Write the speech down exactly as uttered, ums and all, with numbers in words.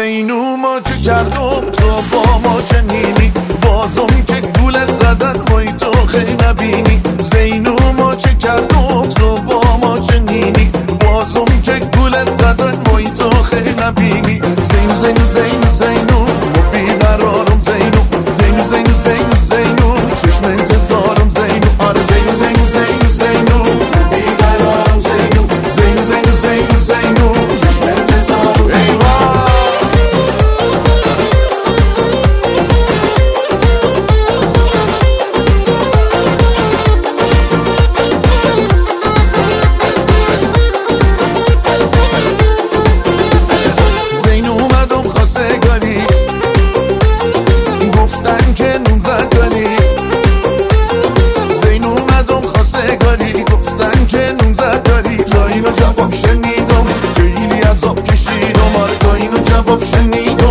زینو ما چه کردم تو با ما چه نیمی بازم که گولت زدن وای تو خیلی نبینی زینو ما چه کردم تو با ما چه نیمی بازم که گولت زدن وای تو خیلی نبینی زینو زینو زینو زینو و بیقرارم زینو زینو زینو زینو زینو چشم انتظارم زینو آره زینو زینو زینو زینو بیقرارم زینو زینو زینو زینو زینو چشم انتظارم ایوان گفتن که نون زدگاری زین اومدم خواستگاری گفتن که نون زدگاری تا اینو جواب شنیدم خیلی عذاب کشیدم آره تا اینو جواب شنیدم